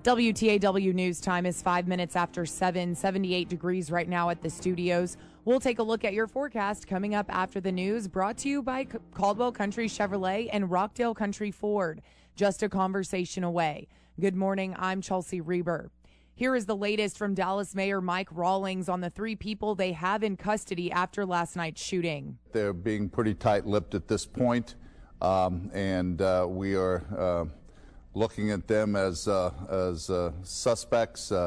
WTAW News Time is 5 minutes after 7, 78 degrees right now at the studios. We'll take a look at your forecast coming up after the news, brought to you by Caldwell Country Chevrolet and Rockdale Country Ford. Just a conversation away. Good morning, I'm Chelsea Reber. Here is the latest from Dallas Mayor Mike Rawlings on the 3 people they have in custody after last night's shooting. They're being pretty tight-lipped at this point, and we are looking at them as suspects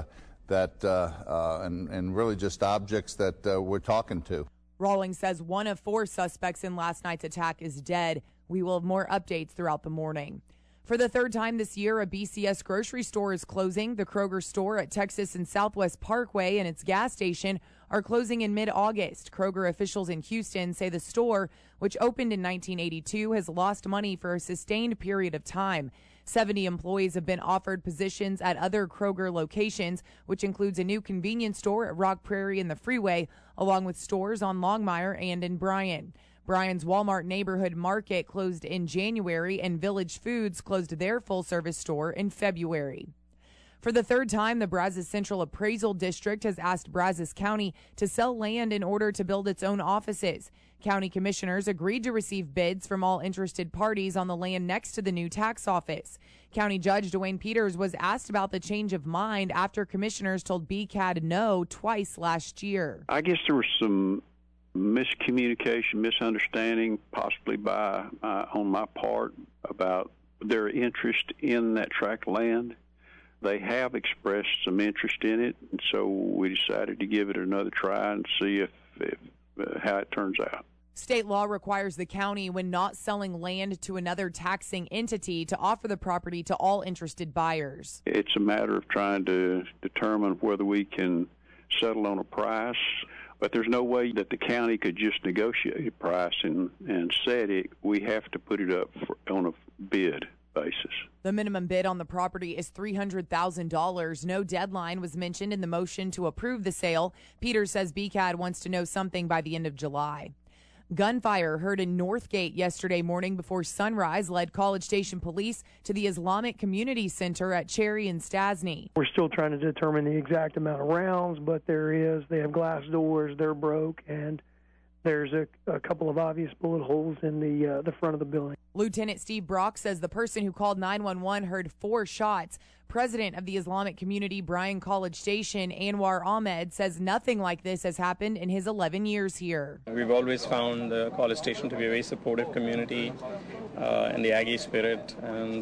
and really just objects that we're talking to. Rawlings says 1 of 4 suspects in last night's attack is dead. We will have more updates throughout the morning. For the 3rd time this year, a BCS grocery store is closing. The Kroger store at Texas and Southwest Parkway and its gas station are closing in mid-August. Kroger officials in Houston say the store, which opened in 1982, has lost money for a sustained period of time. 70 employees have been offered positions at other Kroger locations, which includes a new convenience store at Rock Prairie and the Freeway, along with stores on Longmire and in Bryan. Bryan's Walmart Neighborhood Market closed in January, and Village Foods closed their full-service store in February. For the 3rd time, the Brazos Central Appraisal District has asked Brazos County to sell land in order to build its own offices. County commissioners agreed to receive bids from all interested parties on the land next to the new tax office. County Judge Dwayne Peters was asked about the change of mind after commissioners told BCAD no twice last year. I guess there was some miscommunication, misunderstanding, possibly on my part about their interest in that tract of land. They have expressed some interest in it, and so we decided to give it another try and see if how it turns out. State law requires the county, when not selling land to another taxing entity, to offer the property to all interested buyers. It's a matter of trying to determine whether we can settle on a price. But there's no way that the county could just negotiate a price and set it. We have to put it up on a bid basis. The minimum bid on the property is $300,000. No deadline was mentioned in the motion to approve the sale. Peters says BCAD wants to know something by the end of July. Gunfire heard in Northgate yesterday morning before sunrise led College Station police to the Islamic Community Center at Cherry and Stasny. We're still trying to determine the exact amount of rounds, but they have glass doors, they're broke, and there's a couple of obvious bullet holes in the front of the building. Lieutenant Steve Brock says the person who called 911 heard 4 shots. President of the Islamic Community Bryan College Station, Anwar Ahmed, says nothing like this has happened in his 11 years here. We've always found the College Station to be a very supportive community and the Aggie spirit, and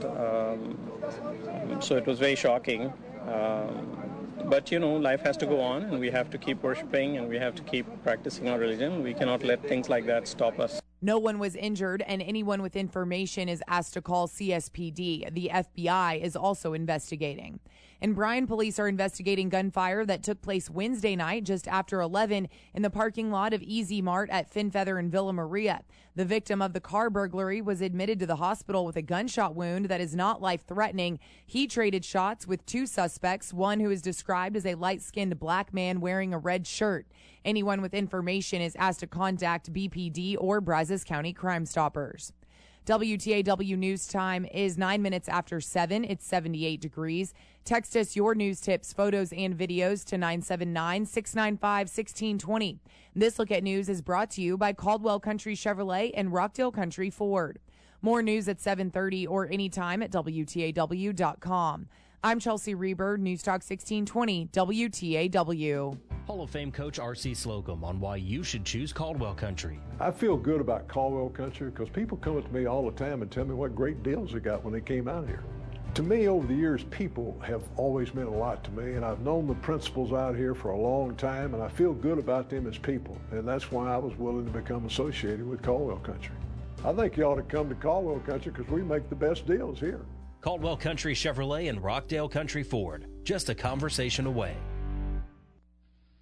so it was very shocking. But, life has to go on, and we have to keep worshiping, and we have to keep practicing our religion. We cannot let things like that stop us. No one was injured, and anyone with information is asked to call CSPD. The FBI is also investigating. And Bryan police are investigating gunfire that took place Wednesday night just after 11 in the parking lot of Easy Mart at Finfeather and Villa Maria. The victim of the car burglary was admitted to the hospital with a gunshot wound that is not life-threatening. He traded shots with 2 suspects, one who is described as a light-skinned black man wearing a red shirt. Anyone with information is asked to contact BPD or Brazos County Crime Stoppers. WTAW News Time is 9 minutes after 7. It's 78 degrees. Text us your news tips, photos, and videos to 979-695-1620. This Look at News is brought to you by Caldwell Country Chevrolet and Rockdale Country Ford. More news at 7:30 or anytime at WTAW.com. I'm Chelsea Reber, News Talk 1620, WTAW. Hall of Fame coach R.C. Slocum on why you should choose Caldwell Country. I feel good about Caldwell Country because people come up to me all the time and tell me what great deals they got when they came out here. To me, over the years, people have always meant a lot to me, and I've known the principals out here for a long time, and I feel good about them as people, and that's why I was willing to become associated with Caldwell Country. I think you ought to come to Caldwell Country because we make the best deals here. Caldwell Country Chevrolet and Rockdale Country Ford, just a conversation away.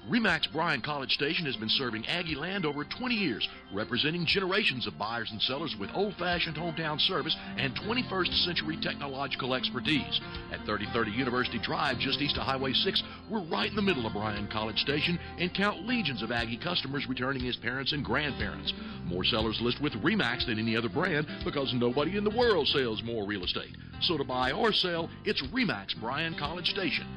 RE/MAX Bryan College Station has been serving Aggie land over 20 years, representing generations of buyers and sellers with old-fashioned hometown service and 21st century technological expertise. At 3030 University Drive, just east of Highway 6, we're right in the middle of Bryan College Station and count legions of Aggie customers returning as parents and grandparents. More sellers list with RE/MAX than any other brand because nobody in the world sells more real estate. So to buy or sell, it's RE/MAX Bryan College Station.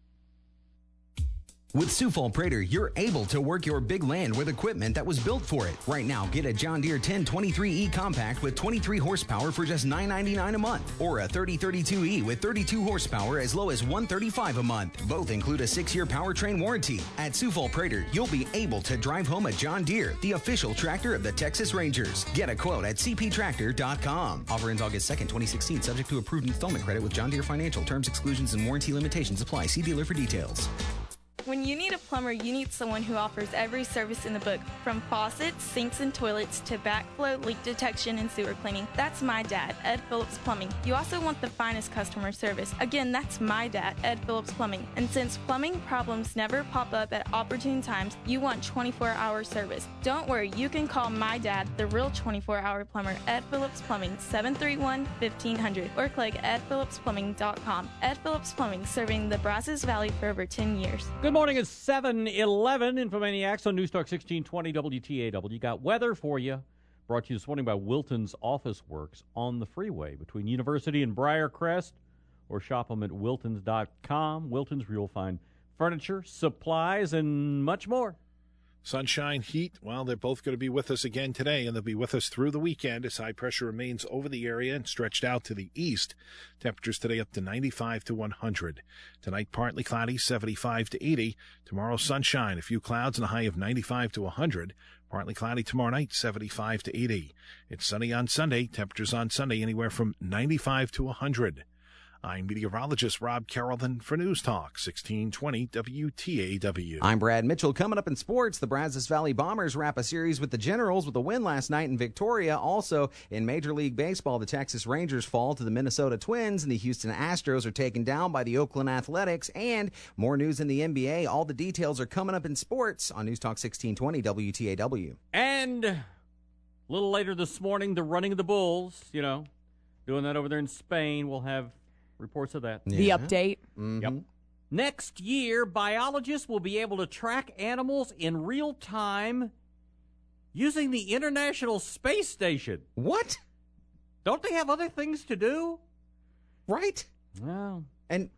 With Sioux Falls Prater, you're able to work your big land with equipment that was built for it. Right now, get a John Deere 1023E Compact with 23 horsepower for just $9.99 a month, or a 3032E with 32 horsepower as low as $135 a month. Both include a 6-year powertrain warranty. At Sioux Falls Prater, you'll be able to drive home a John Deere, the official tractor of the Texas Rangers. Get a quote at cptractor.com. Offer ends August 2nd, 2016, subject to approved installment credit with John Deere Financial. Terms, exclusions, and warranty limitations apply. See dealer for details. When you need a plumber, you need someone who offers every service in the book, from faucets, sinks, and toilets to backflow, leak detection, and sewer cleaning. That's my dad, Ed Phillips Plumbing. You also want the finest customer service. Again, that's my dad, Ed Phillips Plumbing. And since plumbing problems never pop up at opportune times, you want 24-hour service. Don't worry, you can call my dad, the real 24-hour plumber, Ed Phillips Plumbing, 731-1500, or click edphillipsplumbing.com. Ed Phillips Plumbing, serving the Brazos Valley for over 10 years. Good morning. It's 7:11. Infomaniacs on News Talk 1620 WTAW. Got weather for you. Brought to you this morning by Wilton's Office Works on the freeway between University and Briarcrest, or shop them at wiltons.com. Wilton's, where you'll find furniture, supplies, and much more. Sunshine, heat, well, they're both going to be with us again today, and they'll be with us through the weekend as high pressure remains over the area and stretched out to the east. Temperatures today up to 95 to 100. Tonight, partly cloudy, 75 to 80. Tomorrow, sunshine, a few clouds and a high of 95 to 100. Partly cloudy tomorrow night, 75 to 80. It's sunny on Sunday. Temperatures on Sunday anywhere from 95 to 100. I'm meteorologist Rob Carrollton for News Talk 1620 WTAW. I'm Brad Mitchell. Coming up in sports, the Brazos Valley Bombers wrap a series with the Generals with a win last night in Victoria. Also, in Major League Baseball, the Texas Rangers fall to the Minnesota Twins, and the Houston Astros are taken down by the Oakland Athletics. And more news in the NBA. All the details are coming up in sports on News Talk 1620 WTAW. And a little later this morning, the running of the Bulls, doing that over there in Spain. We'll have reports of that. The update. Mm-hmm. Yep. Next year, biologists will be able to track animals in real time using the International Space Station. What? Don't they have other things to do? Right. Well, and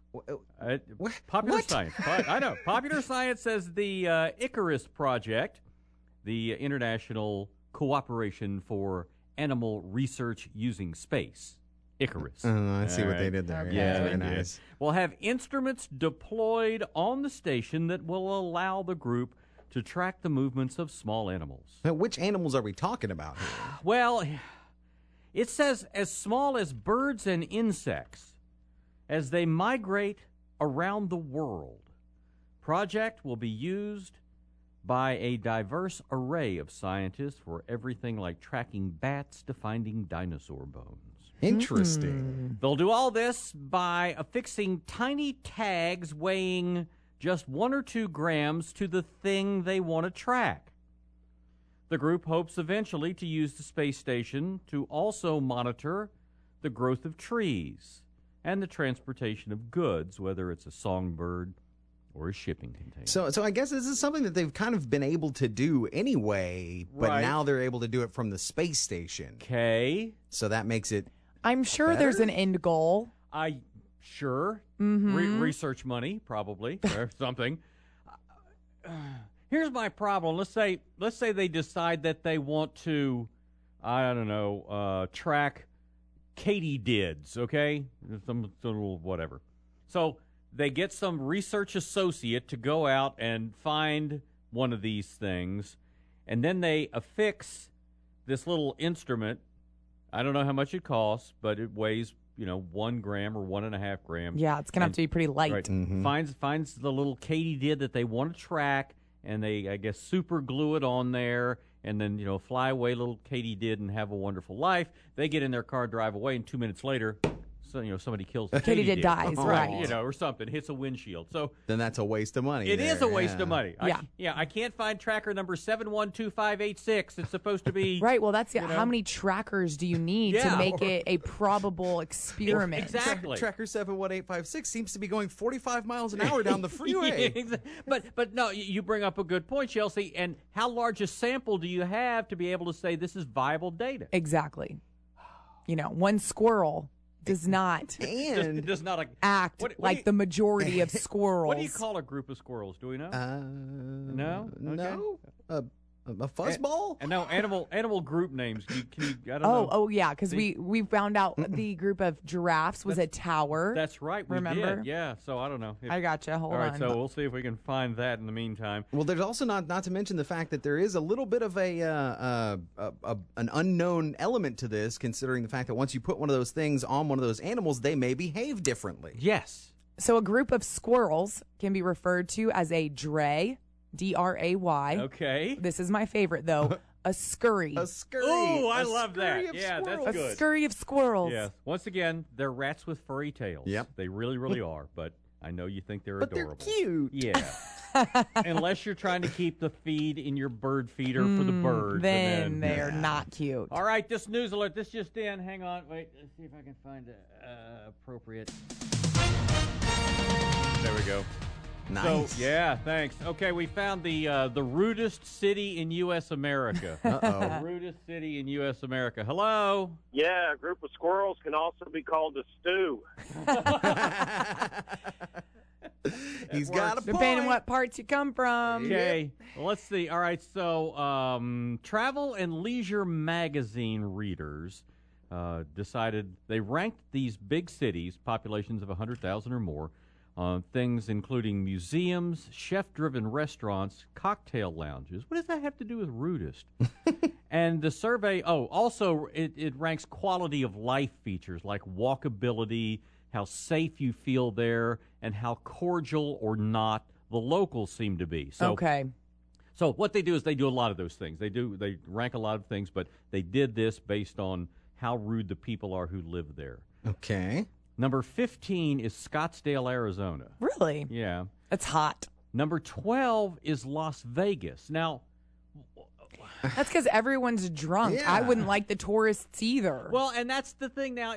popular science. I know. Popular science says the Icarus Project, the international cooperation for animal research using space. Icarus. I see what they did there. Okay. Yeah, very nice. We'll have instruments deployed on the station that will allow the group to track the movements of small animals. Now, which animals are we talking about here? Well, it says as small as birds and insects as they migrate around the world. Project will be used by a diverse array of scientists for everything like tracking bats to finding dinosaur bones. Interesting. They'll do all this by affixing tiny tags weighing just 1 or 2 grams to the thing they want to track. The group hopes eventually to use the space station to also monitor the growth of trees and the transportation of goods, whether it's a songbird or a shipping container. So I guess this is something that they've kind of been able to do anyway, but now they're able to do it from the space station. Okay. So that makes it I'm sure better? There's an end goal. Sure. Mm-hmm. Research money, probably, or something. Here's my problem. Let's say they decide that they want to, I don't know, track katydids, okay? Some little whatever. So they get some research associate to go out and find one of these things, and then they affix this little instrument. I don't know how much it costs, but it weighs, 1 gram or 1.5 grams. Yeah, it's going to have to be pretty light. Right. Mm-hmm. Finds the little katydid that they want to track, and they, I guess, super glue it on there, and then, fly away little katydid and have a wonderful life. They get in their car, drive away, and 2 minutes later, so somebody kills a katydid dies, right? Or something hits a windshield. So then that's a waste of money. It is a waste of money. Yeah. I can't find tracker number 712586. It's supposed to be right. Well, that's how many trackers do you need to make it a probable experiment? Exactly. Tracker 71856 seems to be going 45 miles an hour down the freeway. But no, you bring up a good point, Chelsea. And how large a sample do you have to be able to say this is viable data? Exactly. One squirrel does not act like the majority of squirrels. What do you call a group of squirrels? Do we know? No? No. A fuzzball? And no, animal group names. Can you I don't know. Oh, yeah, because we found out the group of giraffes was a tower. That's right. Remember? Did. Yeah, so I don't know. I gotcha. Hold on. All right, so we'll see if we can find that in the meantime. Well, there's also not to mention the fact that there is a little bit of an unknown element to this, considering the fact that once you put one of those things on one of those animals, they may behave differently. Yes. So a group of squirrels can be referred to as a dray. D-R-A-Y. Okay. This is my favorite, though. A scurry. A scurry. Oh, I love that. Yeah, that's good. A scurry of squirrels. Yeah. Once again, they're rats with furry tails. Yep. They really, really are. But I know you think they're but adorable. They're cute. Yeah. Unless you're trying to keep the feed in your bird feeder for the birds. Then they're not cute. All right, this news alert. This just in. Hang on. Wait. Let's see if I can find appropriate. There we go. Nice. So, yeah, thanks. Okay, we found the rudest city in U.S. America. Uh-oh. Rudest city in U.S. America. Hello? Yeah, a group of squirrels can also be called a stew. He's got a point. Depending on what parts you come from. Okay, well, let's see. All right, so Travel and Leisure magazine readers decided they ranked these big cities, populations of 100,000 or more, things including museums, chef-driven restaurants, cocktail lounges. What does that have to do with rudest? And the survey, also it ranks quality of life features like walkability, how safe you feel there, and how cordial or not the locals seem to be. So, okay. So what they do is they do a lot of those things. They rank a lot of things, but they did this based on how rude the people are who live there. Okay. Number 15 is Scottsdale, Arizona. Really? Yeah. That's hot. Number 12 is Las Vegas. Now, that's because everyone's drunk. Yeah. I wouldn't like the tourists either. Well, and that's the thing now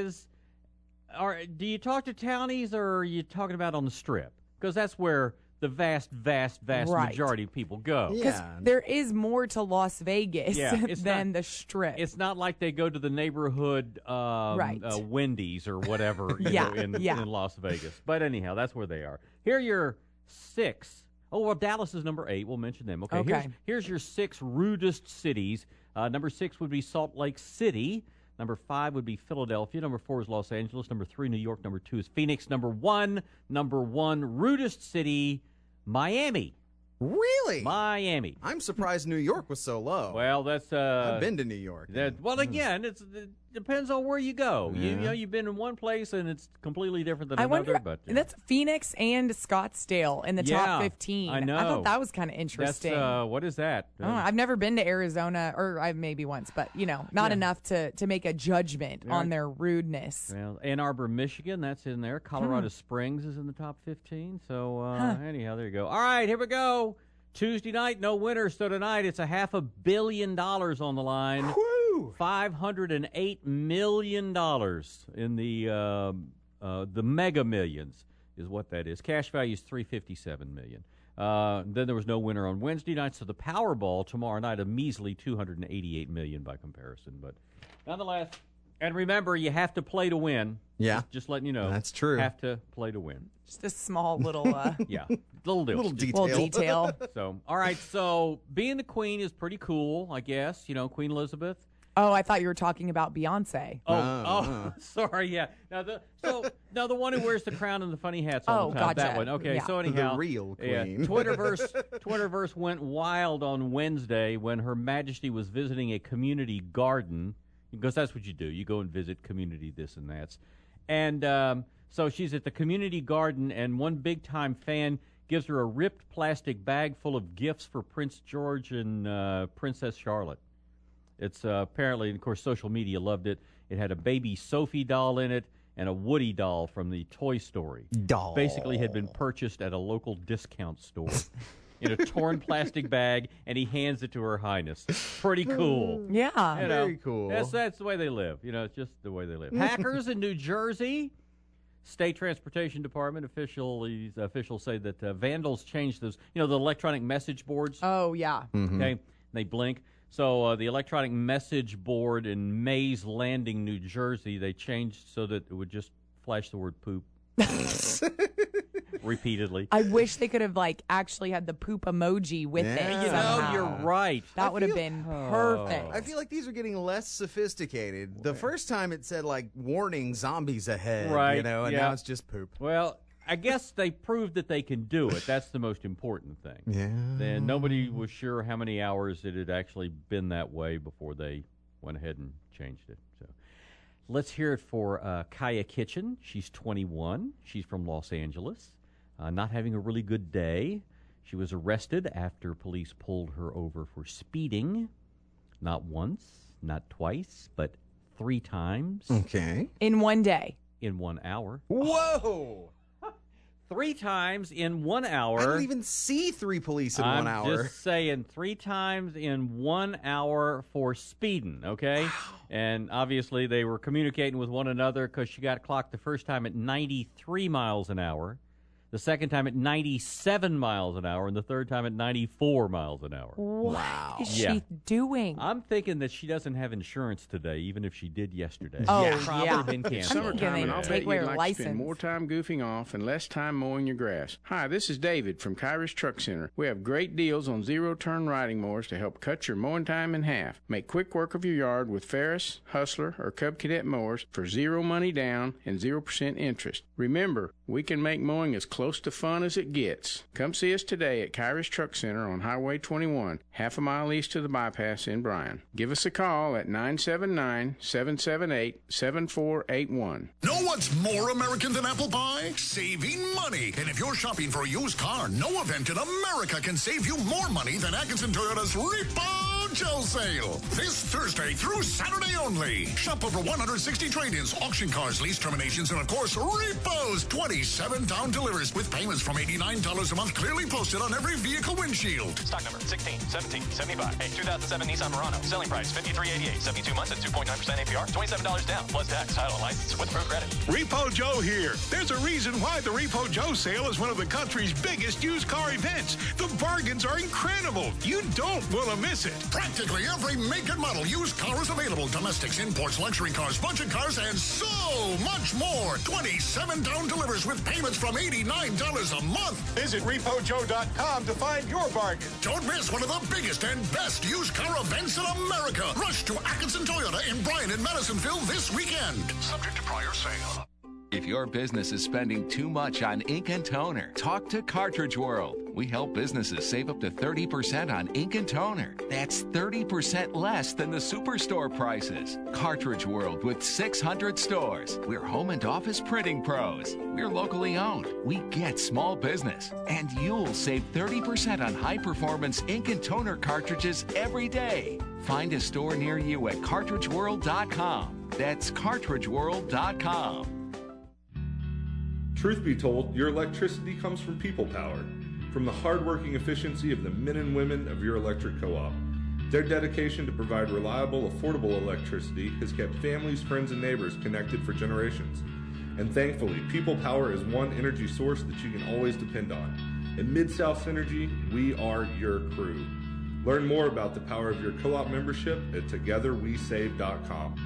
do you talk to townies or are you talking about on the Strip? Because that's where the vast right. majority of people go. Because there is more to Las Vegas than the Strip. It's not like they go to the neighborhood Wendy's or whatever in Las Vegas. But anyhow, that's where they are. Here are your 6. Oh, well, Dallas is number 8. We'll mention them. Okay. Here's your 6 rudest cities. Number 6 would be Salt Lake City. Number 5 would be Philadelphia. Number 4 is Los Angeles. Number 3, New York. Number 2 is Phoenix. Number 1, rudest city, Miami. Really? Miami. I'm surprised New York was so low. Well, that's I've been to New York. Again, it depends on where you go. Yeah. You've been in one place and it's completely different than another. But that's Phoenix and Scottsdale in the top 15. I know. I thought that was kind of interesting. That's, what is that? I've never been to Arizona, or I maybe once, but not enough to make a judgment on their rudeness. Well, Ann Arbor, Michigan, that's in there. Colorado Springs is in the top 15. So anyhow, there you go. All right, here we go. Tuesday night, no winner. So tonight, it's $500 million on the line. Woo! $508 million in the Mega Millions is what that is. Cash value is $357 million. Then there was no winner on Wednesday night, so the Powerball tomorrow night, a measly $288 million by comparison. But nonetheless, and remember, you have to play to win. Yeah. Just letting you know. That's true. Have to play to win. Just a small little little detail. So, all right. So, being the queen is pretty cool, I guess. Queen Elizabeth. Oh, I thought you were talking about Beyonce. Sorry. Yeah. Now the one who wears the crown and the funny hats all the time. Gotcha. That one. Okay. Yeah. So anyhow, the real queen. Yeah, Twitterverse went wild on Wednesday when Her Majesty was visiting a community garden, because that's what you do. You go and visit community this and that. And so she's at the community garden, and one big-time fan gives her a ripped plastic bag full of gifts for Prince George and Princess Charlotte. It's apparently, and of course, social media loved it. It had a baby Sophie doll in it. and a Woody doll from the Toy Story. Doll. Basically had been purchased at a local discount store in a torn plastic bag, and he hands it to Her Highness. Pretty cool. Yeah. Very cool. That's the way they live. It's just the way they live. Hackers in New Jersey. State Transportation Department officials say that vandals changed those, the electronic message boards. Oh, yeah. Mm-hmm. Okay, they blink. So the electronic message board in Mays Landing, New Jersey, they changed so that it would just flash the word poop repeatedly. I wish they could have actually had the poop emoji with it. Somehow. You're right. That would have been perfect. I feel like these are getting less sophisticated. The first time it said warning, zombies ahead, right? And now it's just poop. Well, I guess they proved that they can do it. That's the most important thing. Yeah. Then nobody was sure how many hours it had actually been that way before they went ahead and changed it. So let's hear it for Kaya Kitchen. She's 21. She's from Los Angeles. Not having a really good day. She was arrested after police pulled her over for speeding. Not once, not twice, but 3 times. Okay. In one day. In 1 hour. Whoa! 3 times in 1 hour. I don't even see 3 police in 1 hour. I'm just saying 3 times in 1 hour for speeding, okay? Wow. And obviously they were communicating with one another because she got clocked the first time at 93 miles an hour, the second time at 97 miles an hour, and the third time at 94 miles an hour. What is she doing? I'm thinking that she doesn't have insurance today, even if she did yesterday. Oh, Probably been It's canceled. summertime, and I'll bet away you'd her like to license. spend more time goofing off and less time mowing your grass. Hi, this is David from Kyrus Truck Center. We have great deals on zero-turn riding mowers to help cut your mowing time in half. Make quick work of your yard with Ferris, Hustler, or Cub Cadet mowers for 0 money down and 0% interest. Remember, we can make mowing as close to fun as it gets. Come see us today at Kyrus Truck Center on Highway 21, half a mile east of the bypass in Bryan. Give us a call at 979-778-7481. Know what's more American than apple pie? Saving money. And if you're shopping for a used car, no event in America can save you more money than Atkinson Toyota's Repo Joe sale. This Thursday through Saturday only. Shop over 160 trade-ins, auction cars, lease terminations, and of course, repos. 27 down delivers with payments from $89 a month clearly posted on every vehicle windshield. Stock number 16, 17, 75. A 2007 Nissan Murano. Selling price $53.88. 72 months at 2.9% APR. $27 down plus tax. Title and license with pro credit. Repo Joe here. There's a reason why the Repo Joe sale is one of the country's biggest used car events. The bargains are incredible. You don't want to miss it. Practically every make and model used car is available. Domestics, imports, luxury cars, budget cars, and so much more. 27 down delivers with payments from $89 a month. Visit RepoJoe.com to find your bargain. Don't miss one of the biggest and best used car events in America. Rush to Atkinson Toyota in Bryan and Madisonville this weekend. Subject to prior sale. If your business is spending too much on ink and toner, talk to Cartridge World. We help businesses save up to 30% on ink and toner. That's 30% less than the superstore prices. Cartridge World with 600 stores. We're home and office printing pros. We're locally owned. We get small business. And you'll save 30% on high-performance ink and toner cartridges every day. Find a store near you at CartridgeWorld.com. That's CartridgeWorld.com. Truth be told, your electricity comes from people power, from the hardworking efficiency of the men and women of your electric co-op. Their dedication to provide reliable, affordable electricity has kept families, friends, and neighbors connected for generations. And thankfully, People Power is one energy source that you can always depend on. At Mid-South Synergy, we are your crew. Learn more about the power of your co-op membership at TogetherWeSave.com.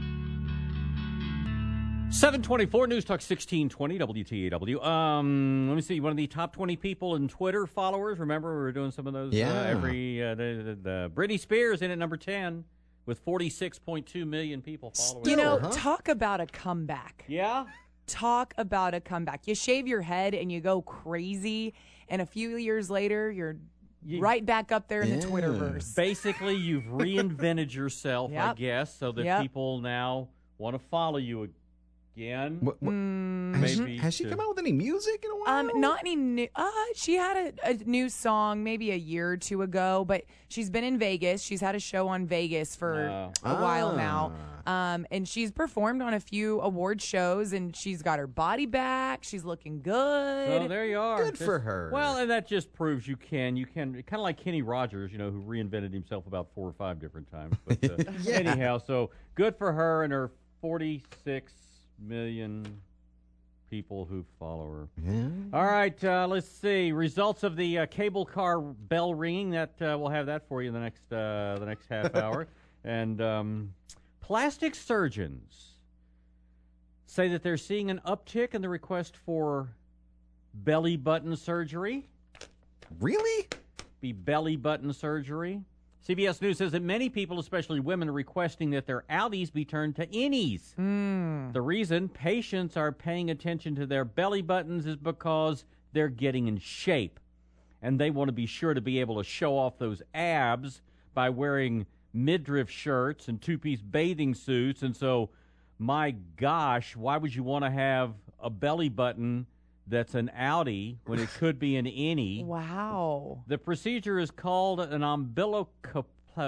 724 News Talk 1620 WTAW. Let me see. One of the top 20 people in Twitter followers. Remember, we were doing some of those every. The Britney Spears in at number 10 with 46.2 million people following. You know, talk about a comeback. Yeah. Talk about a comeback. You shave your head and you go crazy, and a few years later, you're right back up there in the Twitterverse. Basically, you've reinvented yourself, I guess, so that people now want to follow you again. Maybe has she come out with any music in a while? Not any new. She had a new song maybe a year or two ago, but she's been in Vegas. She's had a show on Vegas for a while now. And she's performed on a few award shows, and she's got her body back. She's looking good. So there you are. Good for her. Well, and that just proves you can kind of like Kenny Rogers, who reinvented himself about 4 or 5 different times. But anyhow, so good for her and her 46 million people who follow her. Yeah. All right, let's see results of the cable car bell ringing. That we'll have that for you in the next half hour. And plastic surgeons say that they're seeing an uptick in the request for belly button surgery. Really? Be belly button surgery. CBS News says that many people, especially women, are requesting that their outies be turned to innies. The reason patients are paying attention to their belly buttons is because they're getting in shape. And they want to be sure to be able to show off those abs by wearing midriff shirts and 2-piece bathing suits. And so, my gosh, why would you want to have a belly button that's an outie when it could be an innie? Wow. The procedure is called an umbilicoplasty.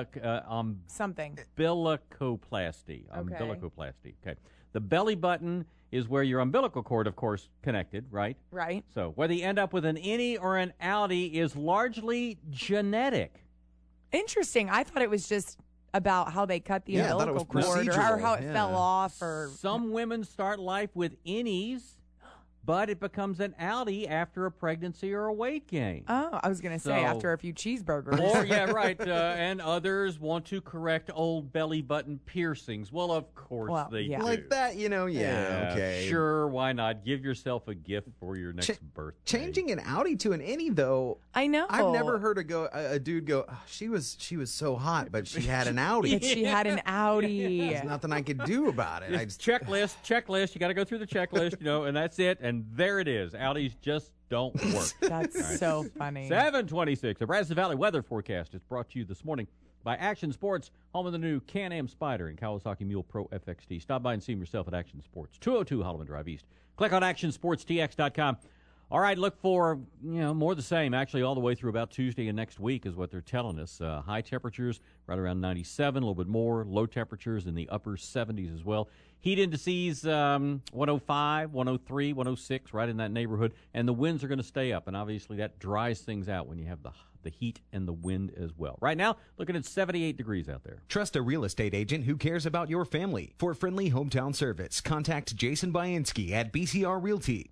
Umbilicoplasty. Okay. The belly button is where your umbilical cord, of course, connected, right? Right. So whether you end up with an innie or an outie is largely genetic. Interesting. I thought it was just about how they cut the umbilical cord or how it fell off. Or some women start life with innies, but it becomes an outie after a pregnancy or a weight gain. Oh, I was going to say after a few cheeseburgers. Or, yeah, right. And others want to correct old belly button piercings. Well, of course they do. Like that, okay. Sure, why not? Give yourself a gift for your next birthday. Changing an outie to an innie, though. I know. I've never heard a dude go, oh, she was so hot, but she had an outie. But she had an outie. There's nothing I could do about it. Checklist. You got to go through the checklist, and that's it. And there it is. Outies just don't work. That's so funny. 7:26. The Brazos Valley weather forecast is brought to you this morning by Action Sports, home of the new Can-Am Spyder and Kawasaki Mule Pro FXT. Stop by and see them yourself at Action Sports, 202 Holloman Drive East. Click on actionsportstx.com. All right, look for, more of the same, actually, all the way through about Tuesday and next week is what they're telling us. High temperatures right around 97, a little bit more. Low temperatures in the upper 70s as well. Heat indices 105, 103, 106, right in that neighborhood. And the winds are going to stay up, and obviously that dries things out when you have the heat and the wind as well. Right now, looking at 78 degrees out there. Trust a real estate agent who cares about your family. For friendly hometown service, contact Jason Bainski at BCR Realty,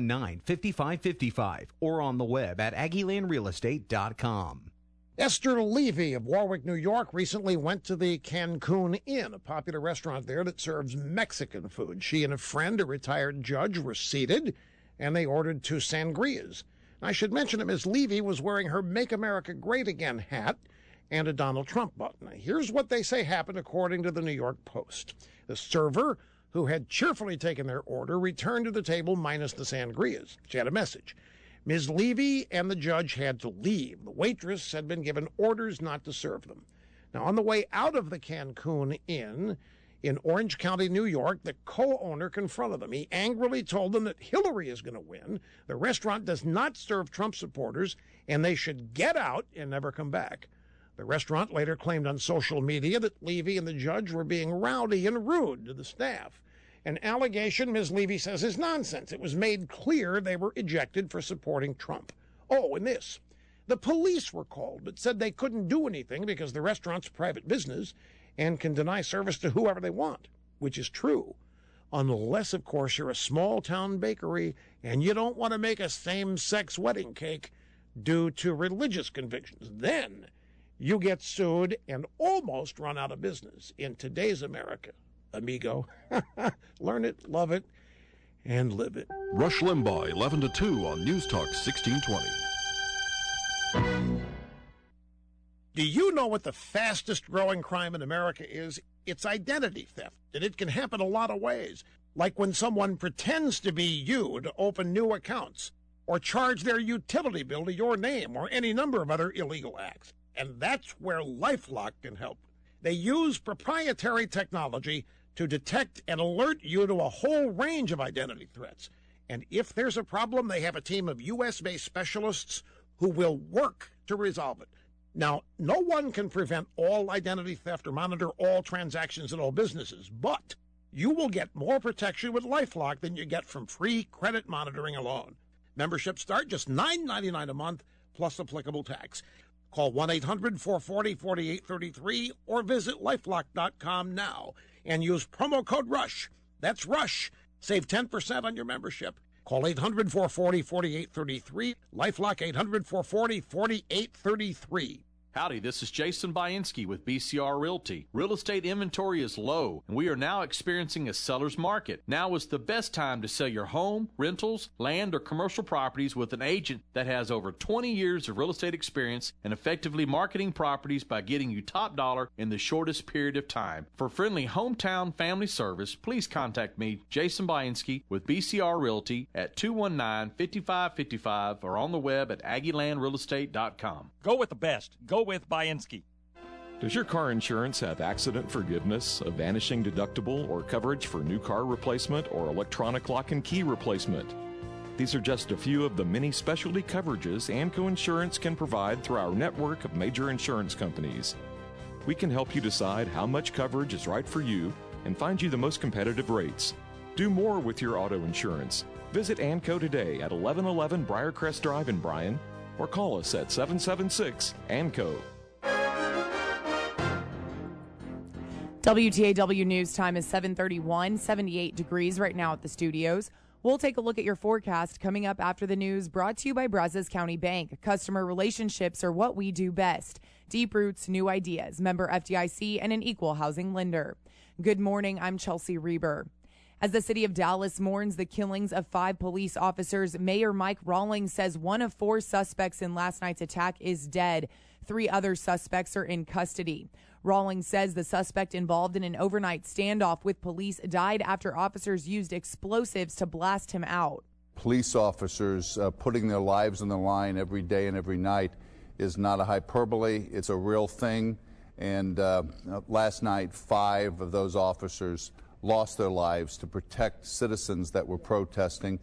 219-5555, or on the web at AggieLandRealEstate.com. Esther Levy of Warwick, New York, recently went to the Cancun Inn, a popular restaurant there that serves Mexican food. She and a friend, a retired judge, were seated, and they ordered 2 sangrias. I should mention that Ms. Levy was wearing her Make America Great Again hat and a Donald Trump button. Here's what they say happened according to the New York Post. The server, who had cheerfully taken their order, returned to the table minus the sangrias. She had a message. Ms. Levy and the judge had to leave. The waitress had been given orders not to serve them. Now, on the way out of the Cancun Inn in Orange County, New York, the co-owner confronted them. He angrily told them that Hillary is going to win, the restaurant does not serve Trump supporters, and they should get out and never come back. The restaurant later claimed on social media that Levy and the judge were being rowdy and rude to the staff. An allegation Ms. Levy says is nonsense. It was made clear they were ejected for supporting Trump. Oh, and this. The police were called, but said they couldn't do anything because the restaurant's private business and can deny service to whoever they want, which is true. Unless, of course, you're a small-town bakery and you don't want to make a same-sex wedding cake due to religious convictions. Then you get sued and almost run out of business in today's America. Amigo. Learn it, love it, and live it. Rush Limbaugh, 11 to 2 on News Talk 1620. Do you know what the fastest growing crime in America is? It's identity theft, and it can happen a lot of ways. Like when someone pretends to be you to open new accounts, or charge their utility bill to your name, or any number of other illegal acts. And that's where LifeLock can help. They use proprietary technology to detect and alert you to a whole range of identity threats. And if there's a problem, they have a team of U.S.-based specialists who will work to resolve it. Now, no one can prevent all identity theft or monitor all transactions in all businesses, but you will get more protection with LifeLock than you get from free credit monitoring alone. Memberships start just $9.99 a month, plus applicable tax. Call 1-800-440-4833 or visit lifelock.com now and use promo code RUSH. That's RUSH. Save 10% on your membership. Call 800-440-4833. LifeLock 800-440-4833. Howdy, this is Jason Bainski with BCR Realty. Real estate inventory is low, and we are now experiencing a seller's market. Now is the best time to sell your home, rentals, land, or commercial properties with an agent that has over 20 years of real estate experience and effectively marketing properties by getting you top dollar in the shortest period of time. For friendly hometown family service, please contact me, Jason Bainski, with BCR Realty at 219-5555 or on the web at AggieLandRealEstate.com. Go with the best. Go with Bainski. Does your car insurance have accident forgiveness, a vanishing deductible, or coverage for new car replacement or electronic lock and key replacement? These are just a few of the many specialty coverages AMCO Insurance can provide through our network of major insurance companies. We can help you decide how much coverage is right for you and find you the most competitive rates. Do more with your auto insurance. Visit AMCO today at 1111 Briarcrest Drive in Bryan, or call us at 776-AMCO. WTAW News time is 7:31, 78 degrees right now at the studios. We'll take a look at your forecast coming up after the news, brought to you by Brazos County Bank. Customer relationships are what we do best. Deep roots, new ideas. Member FDIC and an equal housing lender. Good morning, I'm Chelsea Reber. As the city of Dallas mourns the killings of 5 police officers, Mayor Mike Rawlings says 1 of 4 suspects in last night's attack is dead. 3 other suspects are in custody. Rawlings says the suspect involved in an overnight standoff with police died after officers used explosives to blast him out. Police officers putting their lives on the line every day and every night is not a hyperbole. It's a real thing. And last night, 5 of those officers lost their lives to protect citizens that were protesting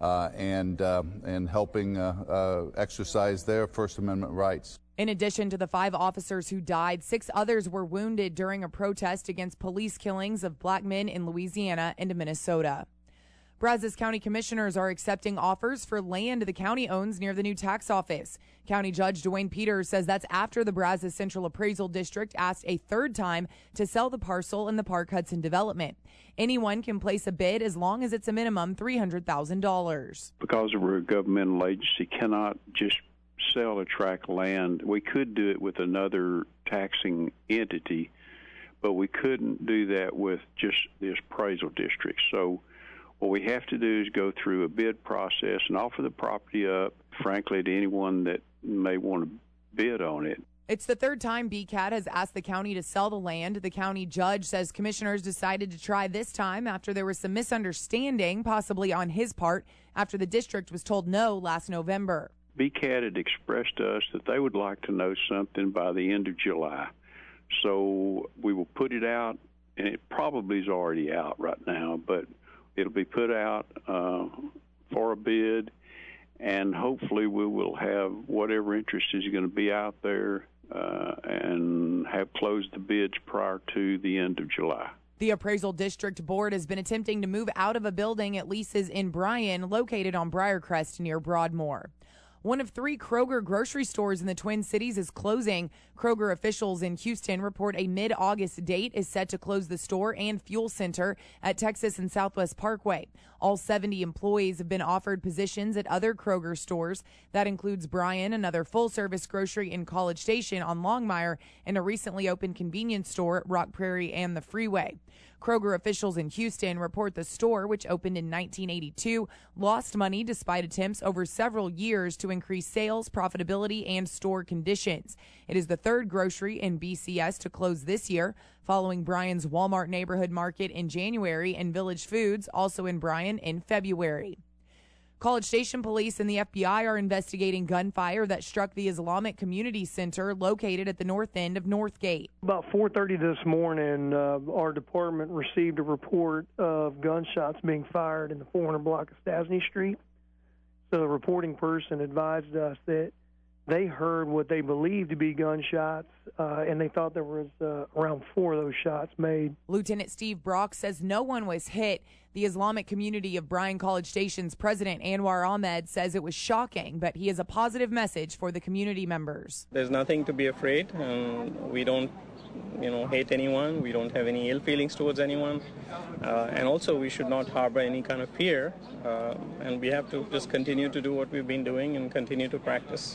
and helping exercise their First Amendment rights. In addition to the 5 officers who died, 6 others were wounded during a protest against police killings of black men in Louisiana and Minnesota. Brazos County commissioners are accepting offers for land the county owns near the new tax office. County Judge Dwayne Peters says that's after the Brazos Central Appraisal District asked a third time to sell the parcel in the Park Hudson development. Anyone can place a bid as long as it's a minimum $300,000. Because we're a governmental agency, cannot just sell a tract of land. We could do it with another taxing entity, but we couldn't do that with just the appraisal district. So what we have to do is go through a bid process and offer the property up, frankly, to anyone that may want to bid on it. It's the third time BCAT has asked the county to sell the land. The county judge says commissioners decided to try this time after there was some misunderstanding, possibly on his part, after the district was told no last November. BCAT had expressed to us that they would like to know something by the end of July. So we will put it out, and it probably is already out right now, but it'll be put out for a bid, and hopefully we will have whatever interest is going to be out there and have closed the bids prior to the end of July. The Appraisal District Board has been attempting to move out of a building it leases in Bryan, located on Briarcrest near Broadmoor. One of 3 Kroger grocery stores in the Twin Cities is closing. Kroger officials in Houston report a mid-August date is set to close the store and fuel center at Texas and Southwest Parkway. All 70 employees have been offered positions at other Kroger stores. That includes Bryan, another full-service grocery in College Station on Longmire, and a recently opened convenience store at Rock Prairie and the Freeway. Kroger officials in Houston report the store, which opened in 1982, lost money despite attempts over several years to increase sales, profitability, and store conditions. It is the third grocery in BCS to close this year, following Bryan's Walmart Neighborhood Market in January and Village Foods, also in Bryan, in February. College Station police and the FBI are investigating gunfire that struck the Islamic Community Center located at the north end of Northgate. About 4:30 this morning, our department received a report of gunshots being fired in the 400 block of Stasny Street. So the reporting person advised us that they heard what they believed to be gunshots, and they thought there was around 4 of those shots made. Lieutenant Steve Brock says no one was hit. The Islamic community of Bryan College Station's president, Anwar Ahmed, says it was shocking, but he has a positive message for the community members. There's nothing to be afraid. We don't hate anyone. We don't have any ill feelings towards anyone. And also we should not harbor any kind of fear. And we have to just continue to do what we've been doing and continue to practice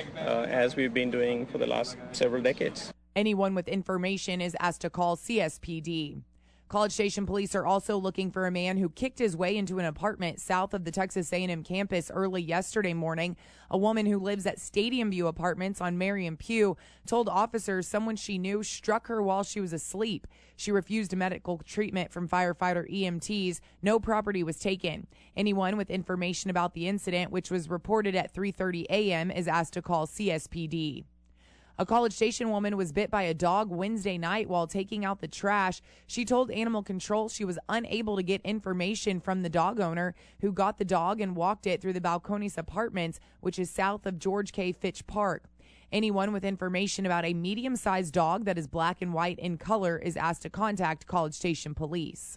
as we've been doing for the last several decades. Anyone with information is asked to call CSPD. College Station police are also looking for a man who kicked his way into an apartment south of the Texas A&M campus early yesterday morning. A woman who lives at Stadium View Apartments on Marion Pugh told officers someone she knew struck her while she was asleep. She refused medical treatment from firefighter EMTs. No property was taken. Anyone with information about the incident, which was reported at 3:30 a.m., is asked to call CSPD. A College Station woman was bit by a dog Wednesday night while taking out the trash. She told Animal Control she was unable to get information from the dog owner, who got the dog and walked it through the Balcones Apartments, which is south of George K. Fitch Park. Anyone with information about a medium-sized dog that is black and white in color is asked to contact College Station police.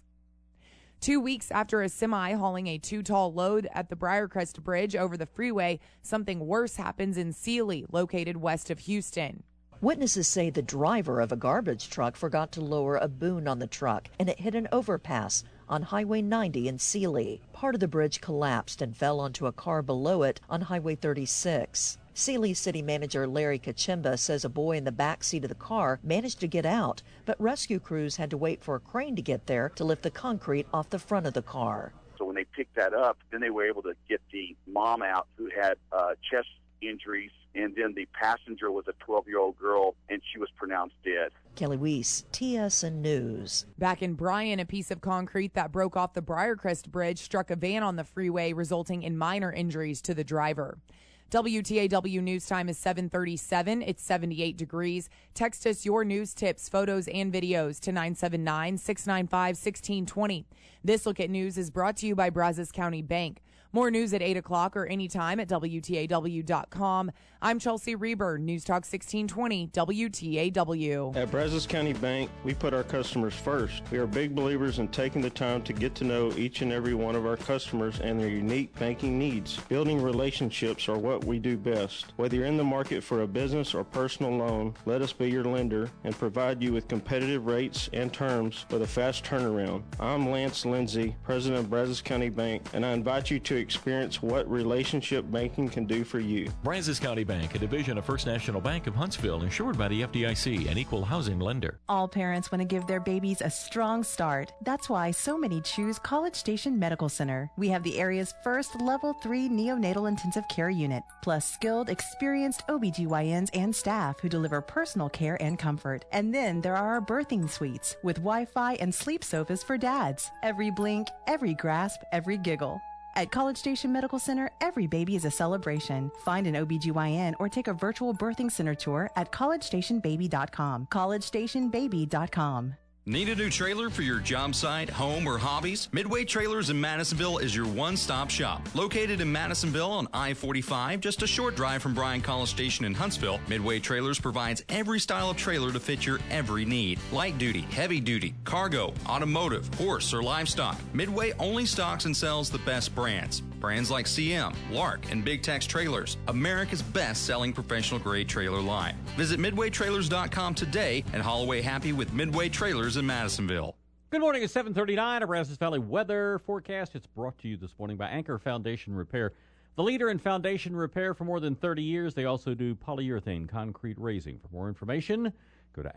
2 weeks after a semi hauling a too-tall load at the Briarcrest Bridge over the freeway, something worse happens in Sealy, located west of Houston. Witnesses say the driver of a garbage truck forgot to lower a boom on the truck, and it hit an overpass on Highway 90 in Sealy. Part of the bridge collapsed and fell onto a car below it on Highway 36. Sealy City Manager Larry Kachimba says a boy in the back seat of the car managed to get out, but rescue crews had to wait for a crane to get there to lift the concrete off the front of the car. So when they picked that up, then they were able to get the mom out who had chest injuries, and then the passenger was a 12-year-old girl, and she was pronounced dead. Kelly Weiss, TSN News. Back in Bryan, a piece of concrete that broke off the Briarcrest Bridge struck a van on the freeway, resulting in minor injuries to the driver. WTAW News Time is 7:37. It's 78 degrees. Text us your news tips, photos, and videos to 979-695-1620. This Look at News is brought to you by Brazos County Bank. More news at 8 o'clock or anytime at WTAW.com. I'm Chelsea Reber, News Talk 1620, WTAW. At Brazos County Bank, we put our customers first. We are big believers in taking the time to get to know each and every one of our customers and their unique banking needs. Building relationships are what we do best. Whether you're in the market for a business or personal loan, let us be your lender and provide you with competitive rates and terms with a fast turnaround. I'm Lance Lindsay, President of Brazos County Bank, and I invite you to experience what relationship banking can do for you. Brazos County Bank, a division of First National Bank of Huntsville, insured by the FDIC, an equal housing lender. All parents want to give their babies a strong start. That's why so many choose College Station Medical Center. We have the area's first Level 3 neonatal intensive care unit, plus skilled, experienced OBGYNs and staff who deliver personal care and comfort. And then there are our birthing suites with Wi-Fi and sleep sofas for dads. Every blink, every grasp, every giggle. At College Station Medical Center, every baby is a celebration. Find an OBGYN or take a virtual birthing center tour at collegestationbaby.com. collegestationbaby.com. Need a new trailer for your job site, home, or hobbies? Midway Trailers in Madisonville is your one-stop shop. Located in Madisonville on I-45, just a short drive from Bryan College Station in Huntsville, Midway Trailers provides every style of trailer to fit your every need. Light duty, heavy duty, cargo, automotive, horse, or livestock. Midway only stocks and sells the best brands. Brands like CM, Lark, and Big Tex Trailers, America's best-selling professional-grade trailer line. Visit MidwayTrailers.com today and haul away happy with Midway Trailers in Madisonville. Good morning. It's 7:39. A Brazos Valley weather forecast. It's brought to you this morning by Anchor Foundation Repair, the leader in foundation repair for more than 30 years. They also do polyurethane concrete raising. For more information, go to